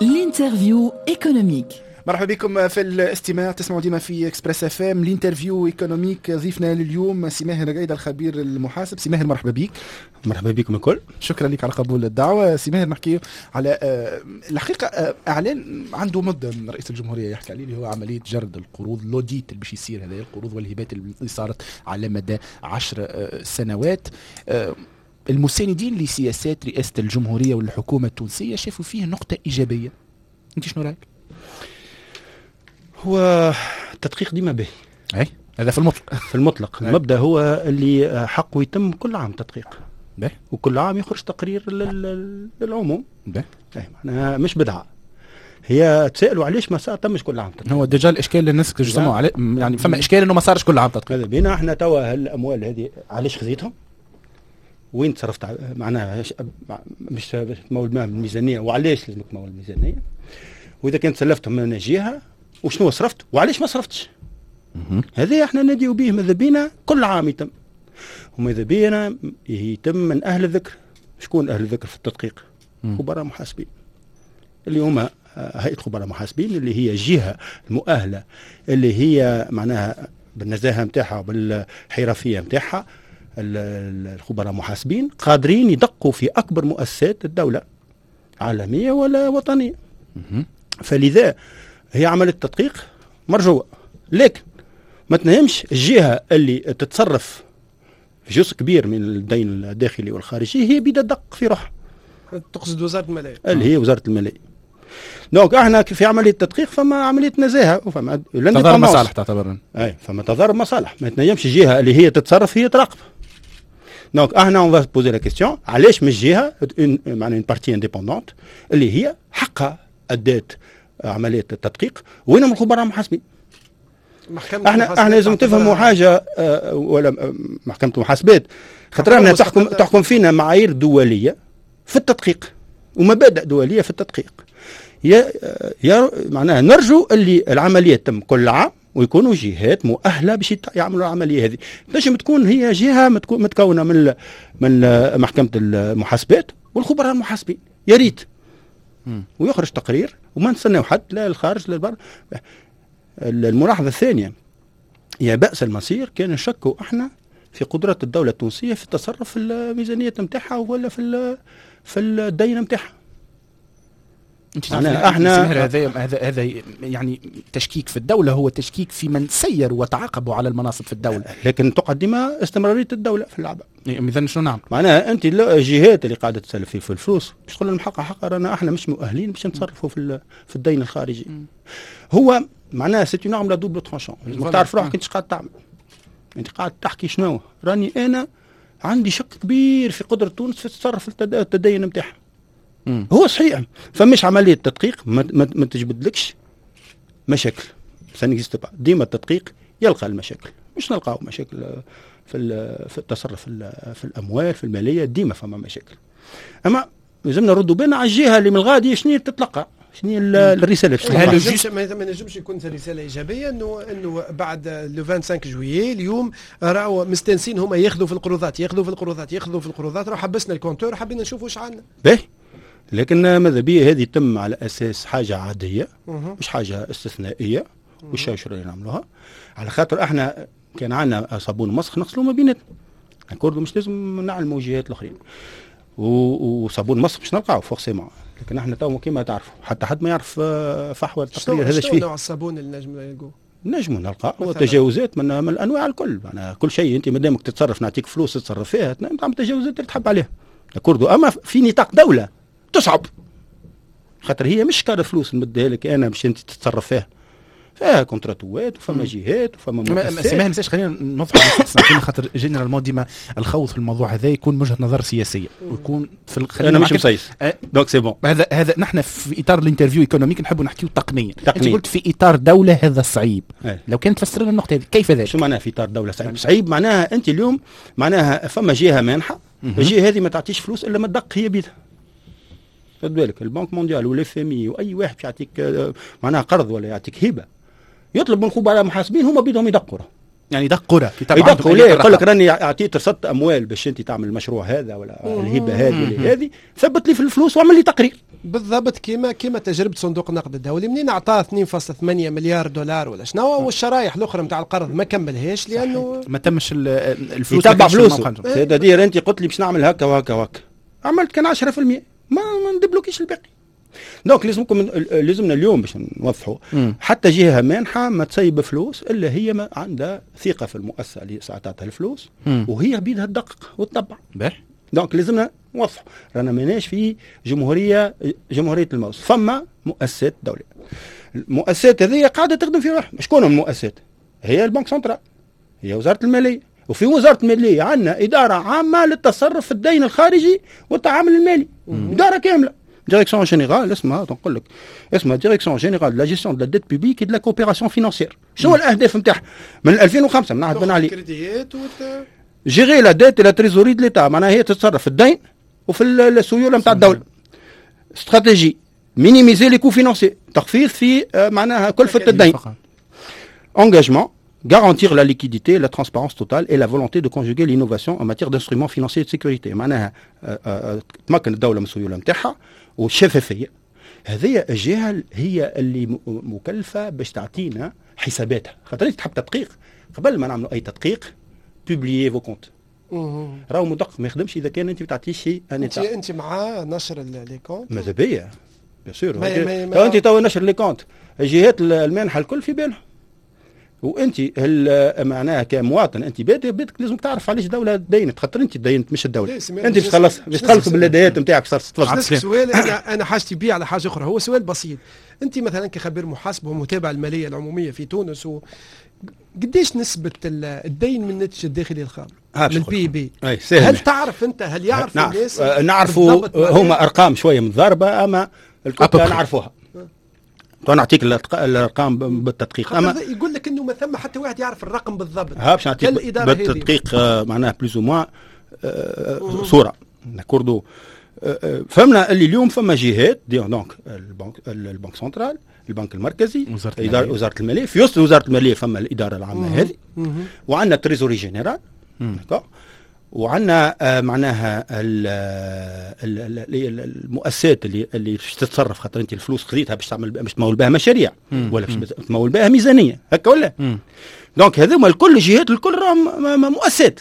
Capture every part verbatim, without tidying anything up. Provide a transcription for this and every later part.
الانترفيو ايكونوميك. مرحبا بكم في الاستماع. تسمعوا ديما في اكسبريس اف ام الانترفيو ايكونوميك. ضيفنا لليوم سي ماهر قايدة الخبير المحاسب. سي ماهر مرحبا بك. مرحبا بكم الكل. شكرا لك على قبول الدعوه. سي ماهر نحكي على الحقيقه اعلان عنده مده من رئيس الجمهوريه يحكي عليه اللي هو عمليه جرد القروض، لوديت اللي باش يصير هذا القروض والهبات اللي صارت على مدى عشر سنوات. المساندين لسياسات رئاسه الجمهوريه والحكومه التونسيه شافوا فيه نقطه ايجابيه. انت شنو رايك؟ هو التدقيق ديما باهي، اي هذا في المطلق. في المطلق المبدا هو اللي حقه يتم كل عام تدقيق باهي، وكل عام يخرج تقرير للعموم باهي. معناها مش بدعه. هي تسالوا علاش ما صار تمش كل عام تدقيق. هو ديجا الاشكال للناس تسمعوا عليه، يعني فما اشكال انه ما صارش كل عام تدقيق. هذا بينا احنا توا هالاموال هذه علاش خذيتهم؟ وين تصرفت؟ معناها مش تمول من الميزانيه، وعلاش لازم تمول الميزانيه؟ واذا كنت سلفتهم من جهه وشنو صرفت وعلاش ما صرفتش. هذه احنا نديو به ماذا بينا كل عام يتم، وماذا بينا يتم من اهل الذكر. شكون اهل الذكر في التدقيق؟ خبراء محاسبين اللي هما هيئه خبراء محاسبين، اللي هي الجهه المؤهله اللي هي معناها بالنزاهه نتاعها وبالحرفيه نتاعها. الخبراء محاسبين قادرين يدقوا في اكبر مؤسسات الدوله عالميه ولا وطنيه. فلذا هي عملية تدقيق مرجوة، لكن ما تنهمش الجهة اللي تتصرف في جزء كبير من الدين الداخلي والخارجي هي بدها تدق في روحها. تقصد وزارة المالية اللي هي وزارة المالية. دونك احنا في عملية تدقيق فما عملية نزاهة وفما تضارب مصالح تعتبر. اي فما تضارب مصالح، ما تنجمش الجهة اللي هي تتصرف هي تراقب. دونك احنا اون فا بوزي لا كيستيون علاش مش جهة معناها اون بارتي انديبوندونت اللي هي حقها ادات عمليه التدقيق، وين الخبراء المحاسبين؟ احنا احنا لازم تفهموا حاجه اه ولا محكمه المحاسبات خاطر انها تحكم تحكم فينا معايير دوليه في التدقيق ومبادئ دوليه في التدقيق. يا يا معناها نرجو اللي العمليه تتم كل عام ويكونوا جهات مؤهله باش يعملوا العمليه هذه. لازم تكون هي جهه متكونه من من محكمه المحاسبات والخبراء المحاسبين. يا ريت ويخرج تقرير وما نستناو حد لا الخارج لا البر. الملاحظه الثانيه، يا بأس المصير كان نشكوا احنا في قدرة الدولة التونسية في التصرف في الميزانية نتاعها ولا في في الدين نتاعها. احنا احنا هذا هذا هذا يعني تشكيك في الدولة، هو تشكيك في من سيروا وتعاقبوا على المناصب في الدولة، لكن تقدم استمرارية الدولة في اللعبة. اذا شنو نعمل؟ معناها انت الجهات اللي قاعده تسلف في الفلوس باش تقول لهم حق حق رانا احنا مش مؤهلين باش نتصرفوا في في الدين الخارجي. م. هو معناها سيتي نعمل دوبل ترانشون. لازم تعرف روحك انت قاعد تعمل، انت قاعد تحكي شنو راني انا عندي شك كبير في قدره تونس في التصرف التدين نتاعها. هو صحيح فمش عمليه تدقيق ما, ما, ما تجبدلكش مشاكل سنكزيست با. ديما التدقيق يلقى المشاكل، مش نلقاو مشاكل في في التصرف في الاموال في الماليه، ديما فما مشاكل. اما لازمنا نردوا بالنا على الجهه اللي من الغادي شنو تتلقى، شنو الرساله باش ما نجمش يكون رساله ايجابيه انه انه بعد لو خمسة وعشرين جويي اليوم راهو مستانسين هما ياخذوا في القروضات ياخذوا في القروضات ياخذوا في القروضات راهو حبسنا الكونتور حبينا نشوفوا واش عندنا. باهي، لكن ماذا بيا هذه تم على اساس حاجه عاديه مش حاجه استثنائيه وش شنو نعملوها على خاطر احنا كان عندنا صابون مسخ نغسلوا ما بيناتنا نكردوا، مش لازم نعلموا جهات الاخرين وصابون مسخ مش نلقاو فورسيمون. لكن احنا تو كيما تعرفوا حتى حد ما يعرف فحوى التقرير هذا. شنو نوع الصابون اللي نجم نلقوه؟ نجموا نلقى وتجاوزات من, من الانواع الكل. معناها كل شيء انت مادامك تتصرف نعطيك فلوس تتصرف فيها تعمل تجاوزات اللي تحب عليها نكردوا. اما في نطاق دوله تصعب خاطر هي مش كار فلوس نمدها لك انا باش انت تتصرف فيها، فيها كونتراتوات وفما جهات وفما مؤسسات. سماح نساش خلينا نضبط خاطر جنرال ديما الخوض في الموضوع هذا يكون وجهه نظر سياسيه ويكون في انا مش مسيس أه دونك سي بون. هذا هذا نحن في اطار الانترفيو ايكونوميك نحبوا نحكيو تقنيا. انت قلت في اطار دوله هذا صعيب. أه. لو كانت تفسر لنا النقطه هذه كيف ذلك؟ شو معناها في اطار دوله صعيب؟ صعيب معناها انت اليوم معناها فما جهه مانحه، الجهه هذه ما تعطيش فلوس الا ما تدق هي بيدها. خد بالك البنك مونديال ولا اف ام اي واي واحد يعطيك معناها قرض ولا يعطيك هبه يطلب من خبراء المحاسبين هما بيدهم يدقوا يعني يدقوا يدقوا ليه يقول لك راني اعطيت رصدت اموال باش انت تعمل المشروع هذا ولا الهبه هذه ولا هذه ثبت لي في الفلوس واعمل لي تقرير. بالضبط كيما كيما تجربه صندوق النقد الدولي منين اعطاه اثنين فاصلة ثمانية مليار دولار ولا شنو، والشرايح الاخرى نتاع القرض ما كملهاش لانه ما تمش ال- الفلوس يتبع ما كانش في فلوسه. الموقع. سيدا دير انت قلت لي باش نعمل هكا وهكا وهكا، عملت كان عشرة في المية ما ما ندبلوكيش الباقي. دونك لازمكم لازمنا اليوم باش نوضحوا مم. حتى جهه مانحه ما تسيب فلوس الا هي ما عندها ثقه في المؤسسه اللي ساعتها الفلوس، مم. وهي بيدها تدقق وتتبع. باهي. دونك لازمنا نوضحوا رانا ماناش في جمهوريه جمهوريه الموز، فما مؤسسات دوليه. المؤسسات هذه قاعده تخدم في روحها. شكون المؤسسات؟ هي البنك سنترال، هي وزاره الماليه، وفي وزاره الماليه عندنا اداره عامه للتصرف في الدين الخارجي والتعامل المالي، اداره كامله. ديريكسيون جينيرال اسمها نقول لك اسمها ديريكسيون جينيرال دو لا جيستيون دو لا ديت بوبليك اي دو لا كوبيراسيون فينانسيير. شنو الاهداف نتاعها؟ من ألفين وخمسة من عهد بن علي كريديات وت... جيري لا ديت لا تريزوري دو ليتا، معناها هي تتصرف في الدين وفي السيوله نتاع الدوله. استراتيجي مينيميزي لي كو فينانسي، تخفيض في آه، معناها كلفه الدين. Engagement, garantir la liquidité, la transparence totale et la volonté de conjuguer l'innovation en matière d'instruments financiers de sécurité. معناها آه، آه، تمكن الدولة من السيولة نتاعها والشفافية. هذه الجهة هي اللي م- مكلفة باش تعطينا حساباتها، خاطر انت تحب تدقيق قبل ما نعملوا اي تدقيق بوبليي فو كونت. مهم. راهو مدقق ما يخدمش اذا كان انت ما تعطيش شيء انت انت انت مع نشر ال- لي كونت؟ ماذا بيا بيان سور. ما- ما- ما- تو انت تو نشر لي كونت الجهات المانحه الكل في بالها، وانت هل معناها كمواطن انت بادئ بدك لازم تعرف علاش الدوله دينت، خاطر انت دينت مش الدوله. ليه سمعت انت باش باش تخلص نسأل- باش باش تخلص نسأل- بالهدايات نتاعك صار تفضل. نسألك سؤال انا انا حاجتي بيه على حاجه اخرى، هو سؤال بسيط. انت مثلا كخبير محاسبه ومتابع الماليه العموميه في تونس، و قديش نسبه ال- الدين من الناتج الداخلي الخام ها من باش البي بي؟ اي سهل. هل تعرف انت هل يعرف نعرف الناس آه، نعرفوا بالضبط معناها؟ هما ارقام شويه متضاربه اما الكل أبقى. نعرفوها. تو نعطيك الأرق- الارقام بالتدقيق اما خاطر يقول لك انه ما ثم حتى واحد يعرف الرقم بالضبط. ها باش نعطيك كالإدارة هذه. بالتدقيق آه، معناها بلوز او موان صوره نكوردو. آه، آه، فهمنا اللي اليوم فما جهات دي دونك البنك البنك سنترال، البنك المركزي، وزارة إدارة- المالية. وزاره الماليه، في وسط وزاره الماليه فما الاداره العامه هذه، مهم. وعندنا تريزوري جينيرال داكور، وعندنا آه، معناها ال- ال- ال- ال- المؤسسات اللي اللي باش تتصرف، خاطر انت الفلوس خذيتها باش تعمل باش تمول بها مشاريع ولا باش تمول بها ميزانيه هكا ولا. مم. دونك هذوما الكل جهات الكل راهم م- م- مؤسسات.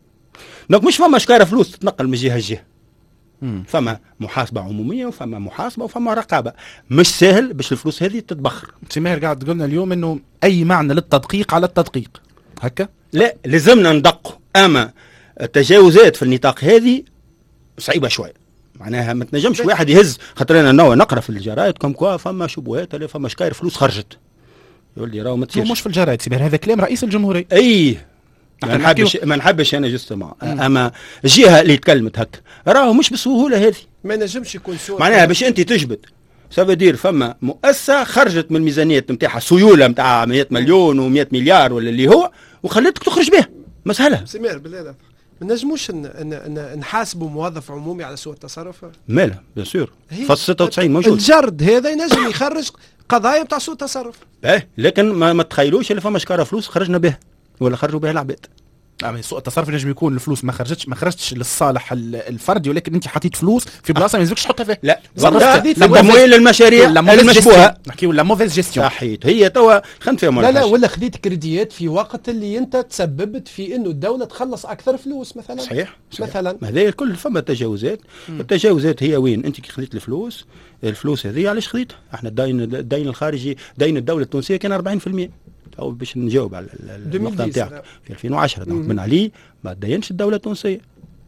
دونك مش فما شكاره فلوس تتنقل من جهه لجهه، مم. فما محاسبه عموميه وفما محاسبه وفما رقابه. مش سهل باش الفلوس هذه تتبخر. سي ماهر قاعد تقولنا اليوم انه اي معنى للتدقيق على التدقيق هكا. لا لازمنا ندقوا، اما التجاوزات في النطاق هذه صعيبه شويه. معناها ما تنجمش واحد يهز، خاطر انا نوع نقرا في الجرايد كم كوا فما شبهات ولا فما شكاير فلوس خرجت. يقول لي راهو ما هو تصيرش. مش في الجرايد سي ماهر، هذا كلام رئيس الجمهوريه. اي ما نحن نحبش ما نحبش انا جوستومون، اما الجهه اللي تكلمت هكا راهو مش بالسهوله هذه. ما نجمش يكون سوء معناها باش انت تجبد سافا دير فما مؤسسه خرجت من الميزانيات نتاعها سيوله نتاع مئة مليون و100 مليار ولا اللي هو، وخليتك تخرج بها مسهله. سمير بالله لا. ما نجموش ن- ن- ن- نحاسبوا موظف عمومي على سوء التصرف. ماله بيان سور هي- فصل ستة وتسعين موجود. الجرد هذا ينجم يخرج قضايا بتاع سوء التصرف. اه لكن ما, ما تخيلوش اللي فما شكاره فلوس خرجنا بها ولا خرجوا بها العباد. يعني سوء التصرف ينجم يكون الفلوس ما خرجتش ما خرجتش للصالح ال- الفردي، ولكن انت حطيت فلوس في بلاصه ما يلزمكش تحطها فيها. لا صرفت التمويل للمشاريع المشبوهه. نحكيو لا موفيز جيستيون. صحيت هي توا خنت فيها لا لا ولا خذيت كريديات في وقت اللي انت تسببت في انه الدوله تخلص اكثر فلوس مثلا. صحيح, صحيح. مثلا ما هذا الكل فما تجاوزات. التجاوزات هي وين انت كي خذيت الفلوس، الفلوس هذه علاش خذيتها؟ احنا الدين الدين الخارجي دين الدوله التونسيه كان أربعين بالمئة. او باش نجاوب على ال- ال- النقطه نتاعك في ألفين وعشرة دونك بن علي ما دينش الدوله التونسيه.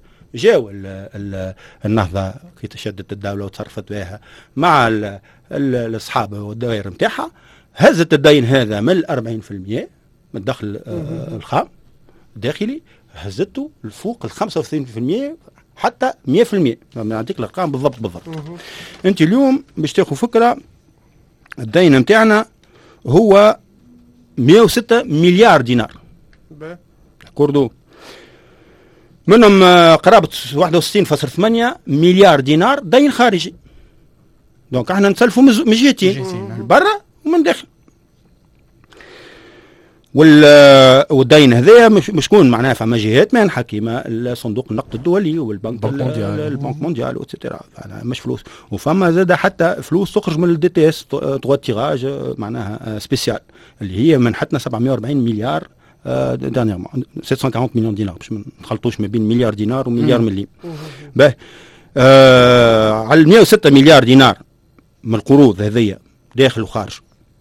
جاو ال ال النهضه كي تشدت الدوله وتصرفت بها مع ال ال الاصحاب والدوائر نتاعها، هزت الدين هذا من أربعين بالمئة من الدخل آه الخام الداخلي، هزته لفوق ال خمسة وثلاثين بالمئة حتى مئة بالمئة. نعطيك الارقام بالضبط بالضبط. انت اليوم باش تاخذ فكره الدين نتاعنا هو مئة وستة مليار دينار كوردو، منهم قرابه واحد وستين فاصلة ثمانية مليار دينار دين خارجي. دونك احنا نسلفوا من جهتين، برا ومن داخل. والدين هذايا مش شكون معناها فما جهات مانحه كيما صندوق النقد الدولي والبنك البنك مونديال وتسيتيرا مش فلوس. وفما زاد حتى فلوس تخرج من الدي تي اس تغوا تيراج معناها سبيسيال اللي هي منحتنا سبعمائة وأربعين مليار دانييرمون سبعمائة وأربعين مليون دينار باش ما نخلطوش ما بين مليار دينار ومليار مليم. باهي آه على مئة وستة مليار دينار من القروض هذيا داخل وخارج.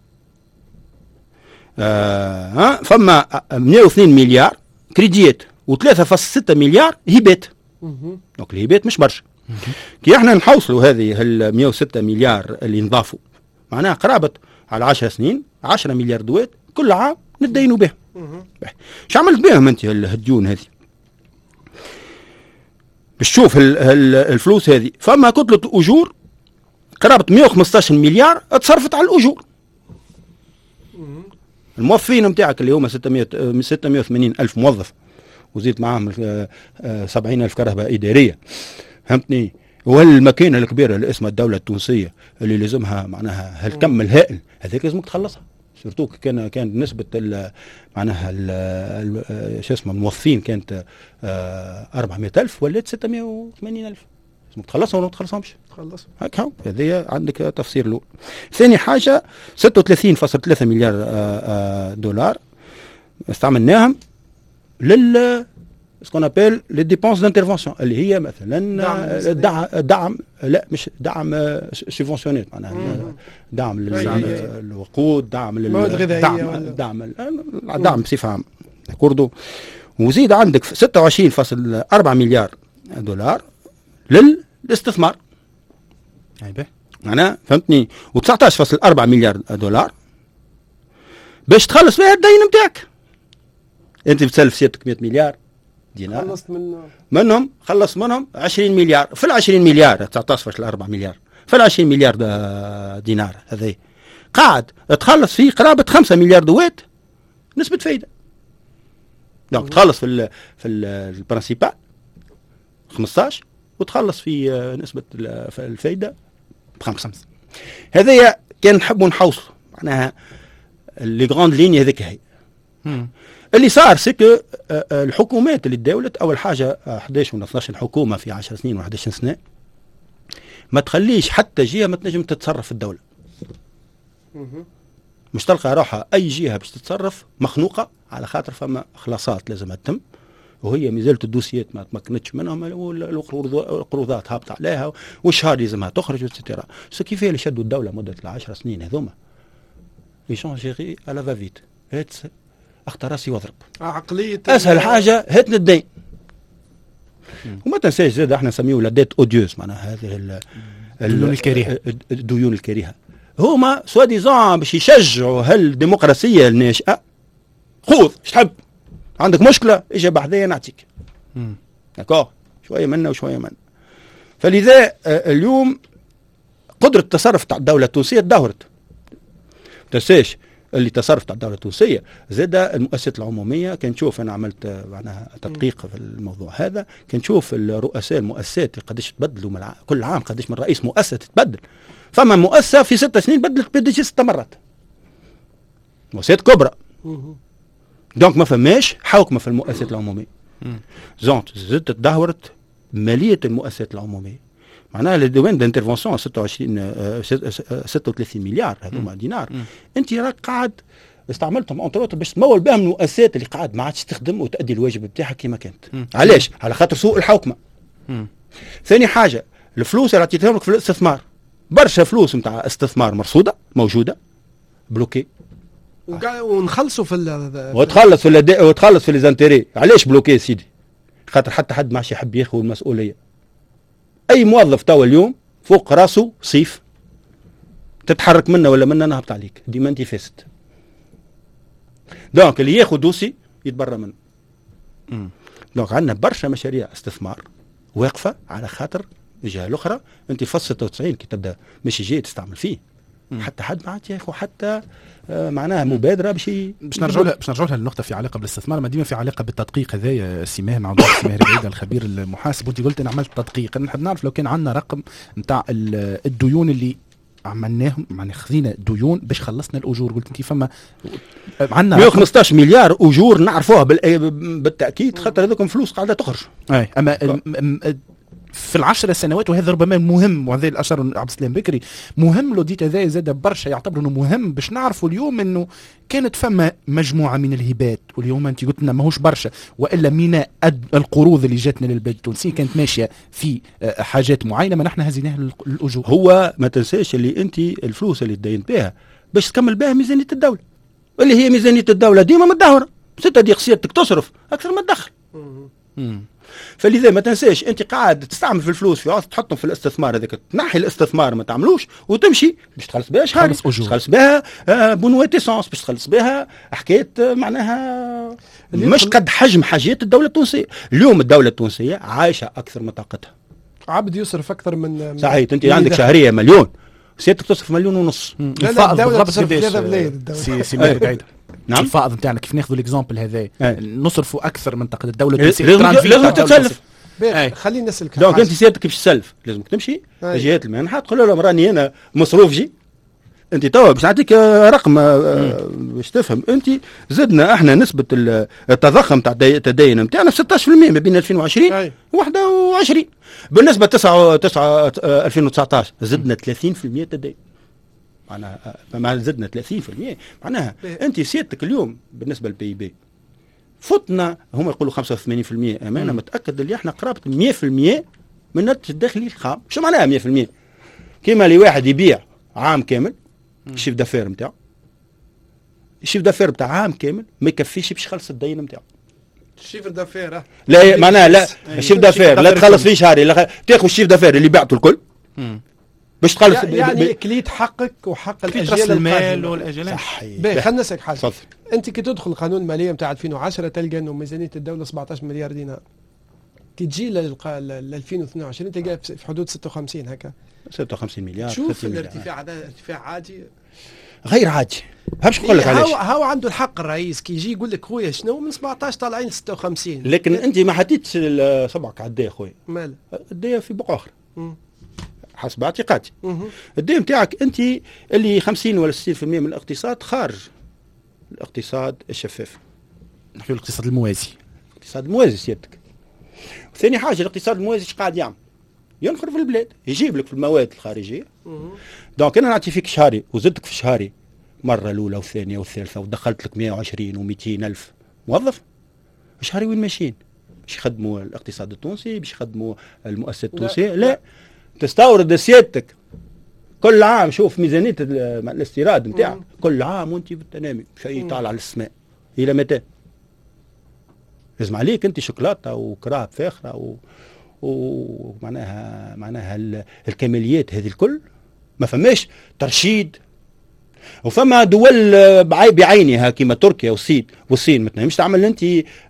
آه فما مئة واثنين مليار كريديات وثلاثة فاصلة ستة مليار هبات. دونك الهبات مش برشا. كي احنا نحوصلوا هذه ال مئة وستة مليار اللي نضافوا معناها قرابة على عشر سنين عشرة مليار دوات كل عام ندينوا بهم. ايش عملت بهم انت الديون هذه؟ باش تشوف الفلوس هذه فما كتلة اجور قرابة مئة وخمسة عشر مليار تصرفت على الاجور. الموظفين نتاعك اللي هما ستمائة وثمانين ألف موظف وزيد معاهم سبعين ألف كرهبة إدارية فهمتني. والماكينة الكبيرة اللي اسمها الدولة التونسية اللي لازمها معناها هالكم الهائل هذاك لازمك تخلصها. سورتو كان كانت نسبة ال معناها ال شو اسمه الموظفين كانت أربعمائة ألف ولات ستمائة وثمانين ألف لازمك تخلصها ولا ما تخلصهمش؟ تخلص هكا هو هذه عندك تفسير له. ثاني حاجة ستة وثلاثين فاصلة ثلاثة مليار دولار استعملناهم لل سكون ابيل لي ديبونس دانترفونسيون اللي هي مثلا دعم دعم لا مش دعم سوبفونسيونيت معناها دعم للوقود دعم المواد الغذائيه دعم دعم دعم بصفه عامه كوردو. وزيد عندك ستة وعشرين فاصلة أربعة مليار دولار للاستثمار معناها فهمتني و19 فاصلة أربعة مليار دولار باش تخلص فيها الدين نتاعك. انت بتسلف سيادتك مئة مليار دينار خلصت من منهم خلص منهم عشرين مليار في العشرين مليار تسعة عشر فاصلة أربعة مليار في العشرين مليار دينار هذي قاعد تخلص فيه قرابة خمسة مليار دوات نسبة فايدة. دونك تخلص في ال في البرانسيبال خمسة عشر وتخلص في نسبة الفايدة بخمسة. هذه كان نحبوا نحوصلوا معناها لي غراند لين هذيك هي. اللي صار سكو الحكومات اللي تداولت اول حاجه أحد عشر ولا اثني عشر حكومه في عشر سنين و11 سنه ما تخليش حتى جهه ما تنجم تتصرف في الدوله. مش تلقى روحها اي جهه باش تتصرف مخنوقه على خاطر فما اخلاصات لازم تتم وهي مازالت الدوسيات ما تمكنتش منهم والقروضات هابطه عليها والشهر لازمها تخرج وتسيتيرا. سو كيف اللي شدوا الدوله مده العشر سنين هذوما يشون جيري على فافيت اخطر راسي واضرب عقليه اسهل حاجه هات الدين. وما تنساش زاد احنا نسميه لاديت اوديوز معناها هذه الديون الكريهه الديون الكريهه هما سوا ديزون باش يشجعوا هالديمقراطيه الناشئه. خذ ايش تحب عندك مشكله اجي بحذايا نعطيك داكور شويه منا وشويه منا. فلذا اليوم قدره التصرف تاع الدوله التونسيه تدهورت. تنساش اللي تصرف تاع الدوله التونسيه زاد المؤسسات العموميه كان نشوف انا عملت معناها تدقيق في الموضوع هذا كان نشوف الرؤساء المؤسسات قداش تبدلوا من كل عام قداش من رئيس مؤسسه تتبدل. فما مؤسسه في ست سنين بدلت بي دي جي ست مرات مؤسسات كبرى. دونك ما فماش حوكمه في المؤسسات العموميه. زونت زدت تدهورت ماليه المؤسسات العموميه معناها الدوين دانترفونسيون ستة وعشرين ستة وثلاثين مليار هذوما دينار انت راك قاعد استعملتهم اونتروت باش تمول بهم المؤسسات اللي قاعد ما عادش تخدم وتؤدي الواجب بتاعها كما كانت. علاش؟ على خاطر سوء الحوكمه. ثاني حاجه الفلوس اللي عطيتهم لك في الاستثمار برشا فلوس نتاع استثمار مرصوده موجوده بلوكي ونخلصوا في وتخلص في وتخلص في ليزانتيري. علاش بلوكي سيدي؟ خاطر حتى حد ما عادش يحب ياخذ المسؤوليه. اي موظف توا اليوم فوق راسه صيف تتحرك منه ولا منه نهبط عليك ديما انت فاسد. دونك اللي ياخذ دوسي يتبرى منه. دونك عندنا برشا مشاريع استثمار واقفه على خاطر الجهه الاخرى انت في ستة وتسعين كي تبدا مش جاي تستعمل فيه حتى حد ما عاد ياخذ حتى آه معناها مبادره باش باش نرجعوا لها باش نرجعوا لها النقطه في علاقه بالاستثمار ما ديما في علاقه بالتدقيق هذايا سماه مع عبد سماه الرياضي الخبير المحاسب وانت قلت انا عملت تدقيق. انا نحب نعرف لو كان عندنا رقم نتاع الديون اللي عملناهم معناها خذينا ديون باش خلصنا الاجور. قلت انت فما عندنا مئة وخمسطاش مليار اجور نعرفوها بالتاكيد خاطر هذوك فلوس قاعده تخرج. اي اما في العشر سنوات، وهذا ربما مهم، وهذا الاشار عبد السلام بكري، مهم لوديت هذا زاد برشا يعتبر انه مهم باش نعرفوا اليوم انه كانت فما مجموعه من الهبات، واليوم انت قلت لنا ماهوش برشا، والا ميناء القروض اللي جاتنا للبلاد التونسي كانت ماشيه في حاجات معينه ما نحن هزيناها للاجور. هو ما تنساش اللي انت الفلوس اللي تدين بها باش تكمل بها ميزانيه الدوله، اللي هي ميزانيه الدوله ديما متدهوره، ستة دي سيادتك تصرف اكثر ما تدخل. فلذا ما تنساش انت قاعد تستعمل في الفلوس في عوض تحطهم في الاستثمار، هذاك تنحي الاستثمار ما تعملوش وتمشي باش تخلص بها شهر، تخلص بها بنوات اسانس، باش تخلص بها حكايه معناها مش قد حجم حاجات الدوله التونسيه. اليوم الدوله التونسيه عايشه اكثر من طاقتها، عبد يصرف اكثر من صحيح. انت عندك شهريه مليون، سيادتك تصرف مليون ونص. لا لا الدوله تصرف ثلاثة بلاد. سي سي مالك قاعده نعم الفائض نتاعنا كيف ناخذوا الاكزامبل هذا نصرفوا اكثر من طاقه الدوله التونسيه. لازم تتسلف. خلينا نسالك دونك انت سيادتك باش تسلف لازمك تمشي لجهات المنحه تقول لهم راني انا مصروف جي. انت توا باش نعطيك رقم باش تفهم. انت زدنا احنا نسبه التضخم تاع التدين نتاعنا في ستطاش بالمئة ما بين ألفين وعشرين وواحد وعشرين. بالنسبه تسعة تسعة ألفين وتسعطاش زدنا ثلاثين بالمئة تدين، معناها مع زدنا ثلاثين بالمئة. معناها انت سيادتك اليوم بالنسبه للبي بي فتنا هم يقولوا خمسة وثمانين بالمئة، اما انا متاكد اللي احنا قرابه مئة بالمئة من الناتج الداخلي الخام. شو معناها مئة بالمئة؟ كيما اللي واحد يبيع عام كامل الشيف دافير نتاعو، الشيف دافير نتاع عام كامل ما يكفيش باش يخلص الدين نتاعو. الشيف دافير لا معناها لا الشيف دافير لا تخلص فيه شهري، لا تاخذ الشيف دافير اللي بعته الكل باش تخلص يعني كليت حقك وحق الاجيال المال والاجيال. باهي خلينا نسالك حاجه. صفر. انت كي تدخل القانون الماليه نتاع ألفين وعشرة تلقى انه ميزانيه الدوله سبعطاش مليار دينار، كي تجي ل ألفين واثنين وعشرين تلقى في حدود ستة وخمسين هكا ستة وخمسين مليار. شوف الارتفاع هذا ارتفاع عادي غير عادي. باش نقول لك علاش هو, هو عنده الحق الرئيس كي يجي يقول لك خويا شنو من سبعطاش طالعين ل ستة وخمسين، لكن انت ما حطيتش صبعك على الدايه خويا. مال الدايه في بقعه اخرى حسب اعتقادي. الدايه نتاعك انت اللي خمسين ولا ستين بالمئة من الاقتصاد خارج الاقتصاد الشفاف، نحكي الاقتصاد الموازي. الاقتصاد الموازي سيادتك. ثاني حاجه الاقتصاد الموازي ايش قاعد يعمل؟ ينخر في البلاد، يجيب لك في المواد الخارجيه. دونك انا نعطي فيك شهري وزدتك في شهري مره الاولى والثانيه والثالثه ودخلت لك مئة وعشرين ومئتين الف موظف. شهري وين ماشيين؟ باش يخدموا الاقتصاد التونسي، باش يخدموا المؤسسات التونسيه؟ لا, لا. تستورد سيادتك كل عام. شوف ميزانيه الاستيراد نتاعك كل عام وانت بالتنامي شيء طالع على السماء. الى متى؟ لازم عليك انت شوكولاته وكراب فاخره و ومعناها معناها الكماليات هذه الكل ما فماش ترشيد. وفما دول بعينها كما تركيا والصين والصين ما تنجمش تعمل انت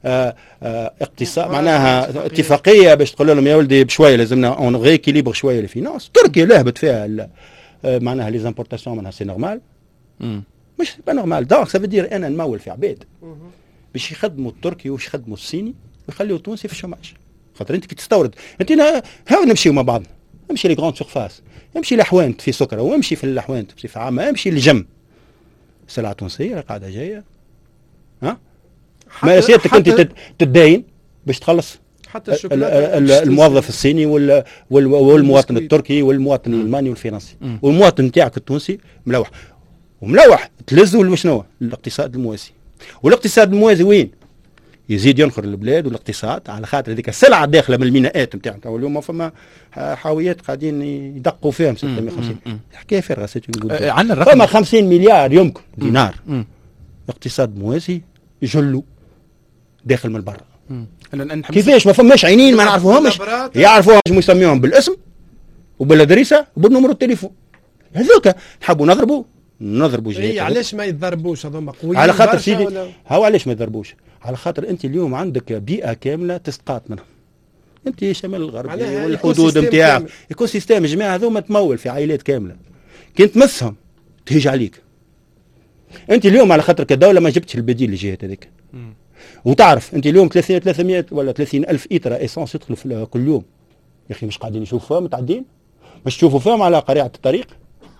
اقتصاد معناها اتفاقيه باش تقول لهم يا ولدي بشويه لازمنا اون ريكيليبر شويه الفينانس. تركيا لهبت فيها معناها لي زامبورتاسيون معناها سي نورمال مش با نورمال. دونك سافو دير انا نمول في عباد باش يخدموا التركي وش يخدموا الصيني ويخليوا التونسي في الشماش. خاطر انت كي تستورد انت هاو نمشيو مع بعض، امشي لي غراند سورفاس، امشي لحوانت في سكره وامشي في الحوانت بصفه عامه، امشي لجم سلعه تونسيه قاعده جايه. ها ما سيادتك انت تداين باش تخلص حتى الشوكولاته الموظف الصيني وال والمواطن التركي والمواطن الالماني والفرنسي والمواطن نتاعك التونسي ملوح وملوح تلزوا وشنو الاقتصاد الموازي. والاقتصاد الموازي وين؟ يزيد ينخر البلاد والاقتصاد على خاطر هذيك السلعه داخله من الميناءات نتاعنا. اليوم فما حاويات قاعدين يدقوا فيهم ستمائة وخمسين حكايه فارغه. عندنا الرقم فما خمسين مليار يمكن دينار مم. اقتصاد موازي يجلوا داخل من برا. كيفاش ما فماش عينين ما نعرفوهمش يعرفوها شنو يسميهم بالاسم وبالادريسه وبالنمر التليفون. هذوك نحبوا نضربوا نضربوا جهات. اي علاش ما يضربوش هذوما قويين على خاطر سيدي هاو علاش ما يضربوش؟ على خاطر انت اليوم عندك بيئه كامله تسقط منها. انت شمال الغرب والحدود نتاعك يكون سيستم جماعه هذوما تمول في عائلات كامله. كي تمسهم تهيج عليك. انت اليوم على خاطر كدوله ما جبتش البديل للجهات هذيك. وتعرف انت اليوم ثلاثمائة ولا ثلاثين الف ايترا ايسانس يدخلوا كل يوم. يا اخي مش قاعدين يشوفوا فيها متعدين؟ مش تشوفوا فيهم على قريعه الطريق؟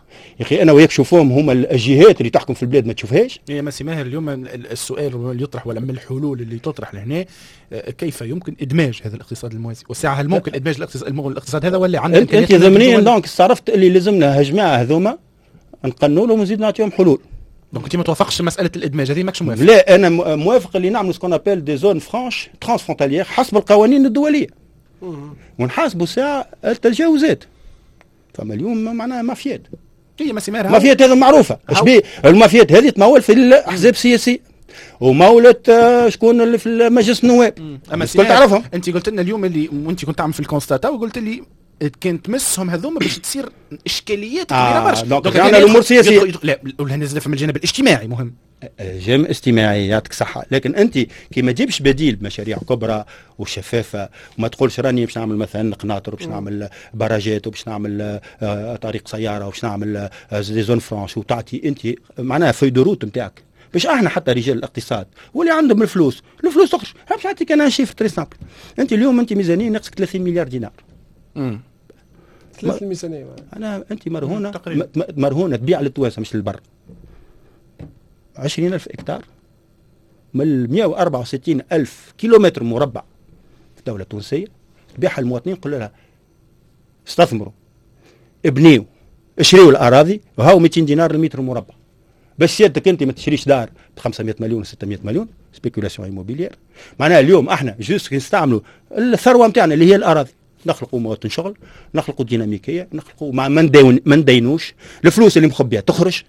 يا اخي انا وياك شوفوهم هما الجهات اللي تحكم في البلاد ما تشوفهاش. يا مسي ماهر اليوم السؤال اللي يطرح ولا من الحلول اللي تطرح لهنا كيف يمكن ادماج هذا الاقتصاد الموازي والساعه هل ممكن ادماج الاقتصاد الاقتصاد هذا ولا عندنا انت, انت ضمنيا دونك استعرفت اللي لازمنا هالجماعه هذوما نقنوا لهم ونزيد نعطيهم حلول. دونك انت ما توافقش مساله الادماج هذه ماكش موافق؟ لا انا موافق اللي نعملوا سكون ابيل دي زون فرانش ترانسفونتاليير حسب القوانين الدوليه ونحاسبوا ساعه التجاوزات. فما اليوم معناها مافيات هي مسي ماهر مافيات هذا معروفه اش بيه المافيات هذه تمول في الاحزاب السياسيه ومولت شكون اللي في مجلس النواب اما كنت تعرفهم. انت قلت لنا اليوم اللي وانت كنت تعمل في الكونستاتا وقلت لي كانت تمسهم هذوما باش تصير اشكاليات كبيره آه برشا. دونك يعني الامور سياسيه لا ولا نزل في الجانب الاجتماعي مهم. جانب اجتماعي يعطيك صحه لكن انت كي ما تجيبش بديل بمشاريع كبرى وشفافه وما تقولش راني باش نعمل مثلا قناطر وباش نعمل براجات وباش نعمل آه طريق سياره وباش نعمل آه دي زون فرانش وتعطي انت معناها في دروت نتاعك باش احنا حتى رجال الاقتصاد واللي عندهم الفلوس الفلوس تخرج. باش نعطيك انا شيف تري سامبل. انت اليوم انت ميزانيه ناقصك ثلاثين مليار دينار. امم ثلاث الميزانيه انا انت مرهونه مرهونه تبيع للتوانسه مش للبر. عشرين ألف إكتار من مئة وأربعة وستين ألف كيلومتر مربع في الدولة التونسية تبيعها المواطنين قل لها استثمروا ابنيوا اشريوا الأراضي وهاو مئتين دينار المتر مربع. بس سيادتك أنت ما تشريش دار ب خمسمائة مليون ستمائة مليون سبيكولاسيون ايموبيلير. معناها اليوم احنا جوست نستعملوا الثروة نتاعنا اللي هي الأراضي نخلقوا مواطن شغل نخلقوا ديناميكية نخلقوا مع ما ندينوش الفلوس اللي مخبية تخرج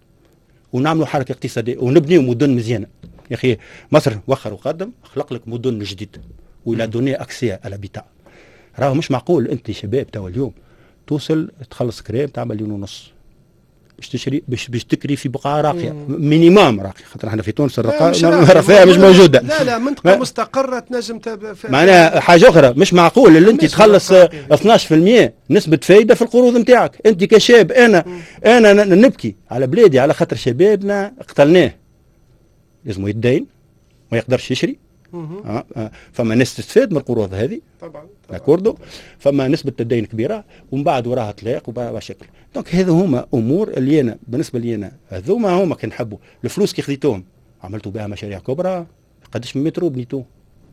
ونعملوا حركه اقتصاديه ونبنيو مدن مزيانه. يا اخي مصر وخر وقدم خلق لك مدن جديد ولا دوني اكسي على بتاع. راهو مش معقول انت شباب توا اليوم توصل تخلص كريم تاع مليون ونص باش تشري باش باش تكري في بقعه راقيه مينيموم راقي خاطر احنا في تونس الرفاه مش موجوده. لا لا منطقه مستقره تنجم معناها حاجه اخرى مش معقول اللي انت تخلص اثناش بالمئة نسبه فايده في القروض نتاعك. انت كشاب انا مم. انا نبكي على بلادي على خاطر شبابنا قتلناه لازم يدين ما يقدرش يشري. آه آه فما ناس تستفاد من القروض هذه طبعا طبعا فما نسبه الدين كبيره ومن بعد وراها طلاق وبقى شكل. دونك هذا هما امور اللي انا بالنسبه لي انا هذوما هما كي نحبوا الفلوس كي خذيتوهم عملتوا بها مشاريع كبرى. قداش من مترو بنيتوه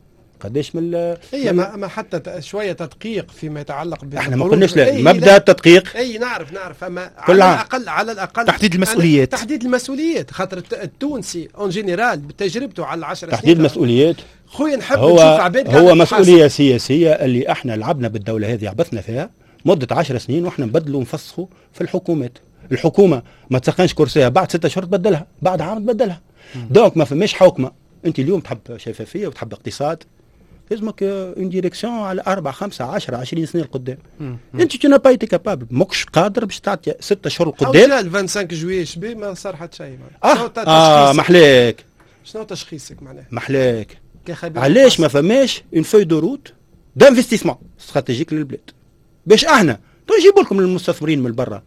قداش من هي ما, ما حتى شويه تدقيق فيما يتعلق ب احنا ما قلناش لا مبدا التدقيق اي نعرف نعرف اما على الاقل على الاقل تحديد المسؤوليات تحديد المسؤوليات خاطر التونسي اون جينيرال بتجربته على العشر سنين تحديد المسؤوليات خويا نحب هو نشوف عباد هو مسؤوليه سياسيه اللي احنا لعبنا بالدوله هذه عبثنا فيها مده عشر سنين واحنا نبدلوا ونفسخوا في الحكومات. الحكومه ما تسخنش كرسيها بعد ستة اشهر تبدلها بعد عام تبدلها. دونك ما فماش حكمه. انت اليوم تحب شفافيه وتحب اقتصاد لازمك اون ديريكسيون على أربعة خمسة عشرة عشرين سنه لقدام. انت تو با ايتي كابابل ماكش قادر باش تعطي ستة اشهر لقدام. ال خمسة وعشرين جويي شبي ما صار حتى شيء. اه, آه محلاك شنو تشخيصك معناها؟ محلاك علاش ما فماش اون فوي دو روت دانفستيسمون استراتيجيك للبلاد باش احنا نجيبوا لكم المستثمرين من برا.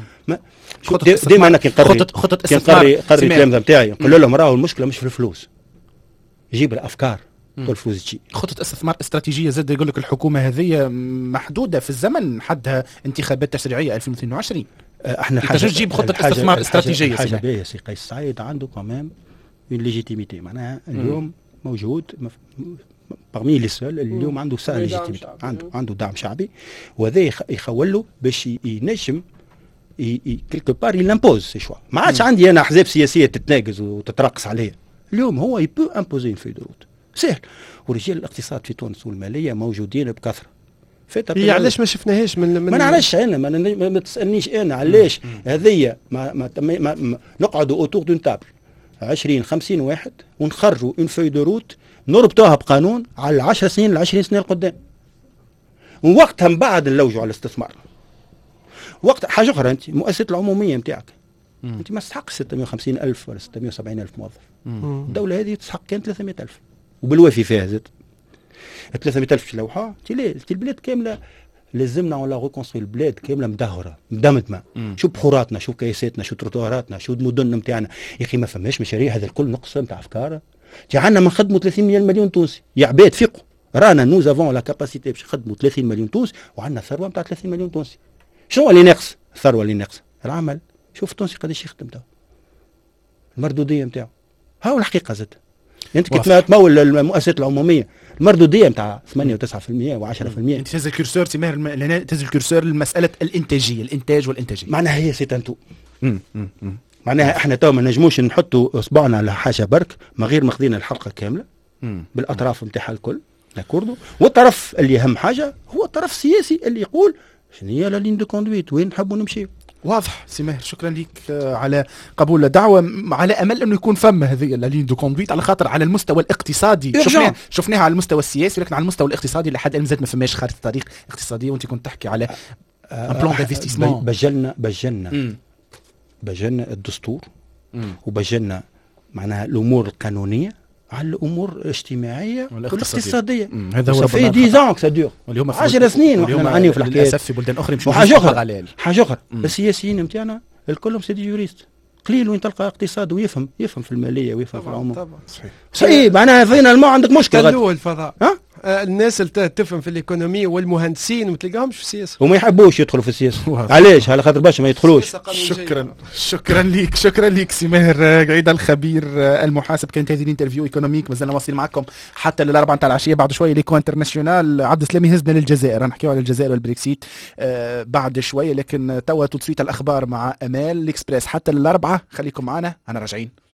ديما انا كي نقري خطط استثمار قري التلامذه نتاعي نقول لهم راهو المشكله مش في الفلوس يجيب الافكار الفلوس تجي. خطه استثمار استراتيجيه زاد يقول لك الحكومه هذه محدوده في الزمن حدها انتخابات تشريعيه ألفين واثنين وعشرين. احنا حاجه تجيب خطه استثمار استراتيجيه. حاجه باهيه سي قيس سعيد عنده كمان اون ليجيتيميتي معناها اليوم موجود parmi les seuls اليوم عنده ساعه ليجيتيميتي عنده عنده دعم شعبي وهذا يخول له باش ينجم كيلكو بار يلامبوز سي شوا. ما عادش عندي انا احزاب سياسيه تتناقز وتترقص عليها. اليوم هو يبو امبوزي في دروت سهل. ورجال الاقتصاد في تونس والماليه موجودين بكثره. هي علاش ما شفناهاش من, من ما نعرفش انا ما, ما, ما تسالنيش انا علاش هذيا ما, ما, ما, ما, ما نقعدوا اوتور دون تابل عشرين خمسين واحد ونخرجوا اون فوي دو روت نربطوها بقانون على العشر سنين العشرين سنه القدام ووقتها من بعد نلوجوا على الاستثمار. وقت حاجه اخرى انت مؤسسه العموميه نتاعك انت ما تستحقش ستمائة وخمسين ألف ولا ستمائة وسبعين ألف موظف. مم. الدوله هذه تستحق كان ثلاثمائة ألف وبالوافي فيها زاد ثلاثمائة ألف تلوحها تي البلاد كامله لازمنا ولا ريكونستروي البلاد كامله مدهوره مدمدمه. شو بحوراتنا شو كيساتنا شو تروتواراتنا شو المدن نتاعنا يا اخي ما فماش مشاريع. هذا الكل نقص نتاع افكار. تي عندنا ما نخدموا ثلاثين مليون تونسي يا عباد فيقوا رانا نوز افون لا كاباسيتي باش نخدموا ثلاثين مليون تونسي وعندنا ثروه نتاع ثلاثين مليون تونسي. شنو اللي ناقص؟ الثروه اللي ناقصه العمل. شوف التونسي قداش يخدم تو، المردوديه نتاعو هاو الحقيقه زاد. انت كي تمول المؤسسات العموميه المردوديه نتاع ثمانية وتسعة بالمئة وعشرة بالمئة. انت تهز الكرسور سي ماهر الم... تهز الكرسور لمساله الانتاجيه، الانتاج والانتاجيه. معناها هي سي انتو. معناها احنا تو ما نجموش نحطوا اصبعنا على حاجه برك ما غير ماخذين الحلقه كامله مم. بالاطراف نتاعها الكل ناكوردو. والطرف اللي اهم حاجه هو الطرف السياسي اللي يقول شنو هي لا لين دو كوندويت، وين نحبوا نمشيو. واضح سي ماهر، شكرا لك على قبول الدعوه، على امل انه يكون فما هذه لا لين دو كوندويت، على خاطر على المستوى الاقتصادي شفناها شفناها على المستوى السياسي، ولكن على المستوى الاقتصادي لحد الان زاد ما فماش خارطه طريق اقتصاديه. وانت كنت تحكي على ان بلان دانفستيسمون. بجلنا بجلنا بجلنا الدستور مم. وبجلنا معناها الامور القانونيه على الامور الاجتماعيه والاقتصاديه. هذا هو في ديزون سادور عشر سنين وحنا نعانيو في الحكايه. للاسف في بلدان اخرى مش حاجه اخرى حاجه اخرى السياسيين نتاعنا الكلهم سيدي جوريست، قليل وين تلقى اقتصاد ويفهم يفهم في الماليه ويفهم في العموم. طبعا صحيح صحيح. معناها فينا ما عندك مشكله غير الفضاء ها آه الناس اللي تفهم في الايكونومي والمهندسين ما تلقاهمش في السياسه وما يحبوش يدخلوا في السياسه. علاش؟ على خاطر باش ما يدخلوش. شكرا شكرا ليك شكرا ليك سي ماهر قعيده الخبير المحاسب. كانت هذه الانترفيو ايكونوميك، مازلنا واصلين معكم حتى للاربعه نتاع العشيه. بعد شويه ليكو انترناسيونال عبد السلامي هزنا للجزائر، نحكيو على الجزائر والبريكسيت آه بعد شويه، لكن توا تدسويت الاخبار مع امال الاكسبريس حتى للاربعه. خليكم معنا، انا راجعين.